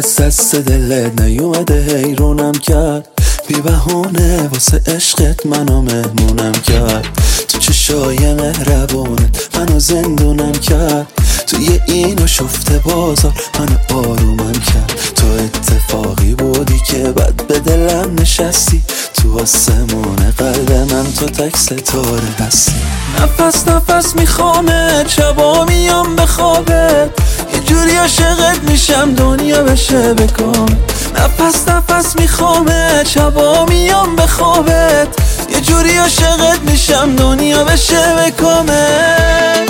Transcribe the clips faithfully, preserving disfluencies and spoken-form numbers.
کس دست دلت نیومده حیرونم کرد، بی بهونه واسه عشقت منو مهمونم کرد. تو چشای مهربونت منو زندونم کرد، توی اینو شفته بازار منو آرومم کرد. تو اتفاقی بودی که بعد به دلم نشستی، تو آسمون قلب من تو تک ستاره هستی. نفس نفس میخوامت، شبا میام به خوابت، یه جوری عاشقت میشم دنیا بشه بکام. نفس نفس میخوامت، شبا میام به خوابت، یه جوری عاشقت میشم دنیا بشه بکامت.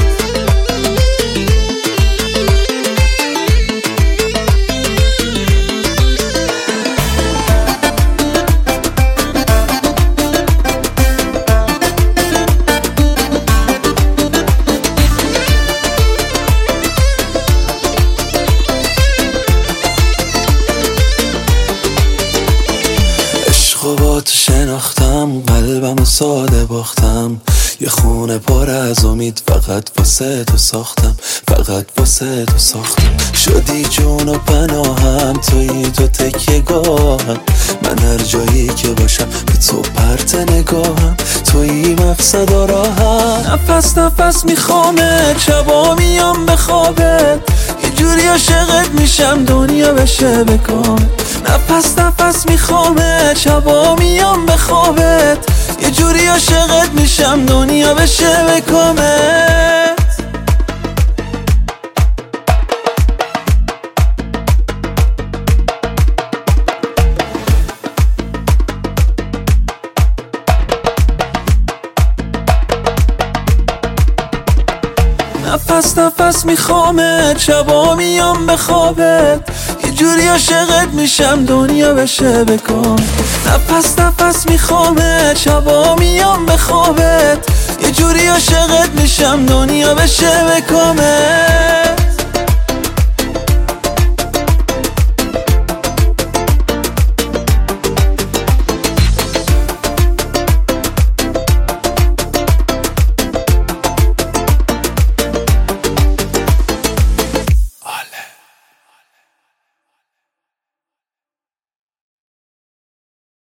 با تو شناختم، قلبم و ساده باختم، یه خونه پر از امید فقط واسه تو ساختم، فقط واسه تو ساختم. شدی جون و پناهم، توی تو تکیه گاهم، من هر جایی که باشم به تو پرت نگاهم، توی مقصد و راهم. نفس نفس میخوامت، شبا میام به خوابت، یه جوری عاشقت میشم دنیا بشه بکامت. نفس نفس میخوامت، شبا میام به خوابت، یه جوری عاشقت میشم دنیا بشه بکامت. نفس نفس میخوامت، شبا میام به خوابت، یه جوری عاشقت میشم دنیا بشه بکام. نفس نفس میخوامت، شبا میام به خوابت، یه جوری عاشقت میشم دنیا بشه بکامت.